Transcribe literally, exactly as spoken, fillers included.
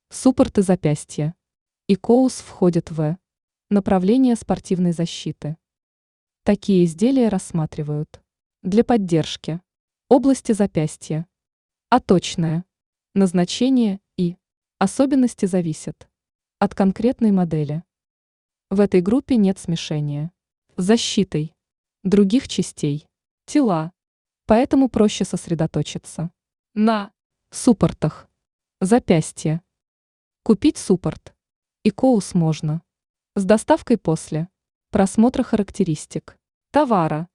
Суппорты запястья. икоус входит в направление спортивной защиты. Такие изделия рассматривают для поддержки области запястья, а точное назначение и особенности зависят от конкретной модели. В этой группе нет смешения с защитой других частей тела, поэтому проще сосредоточиться на суппортах запястья. Купить суппорт икоус можно с доставкой после просмотра характеристик товара.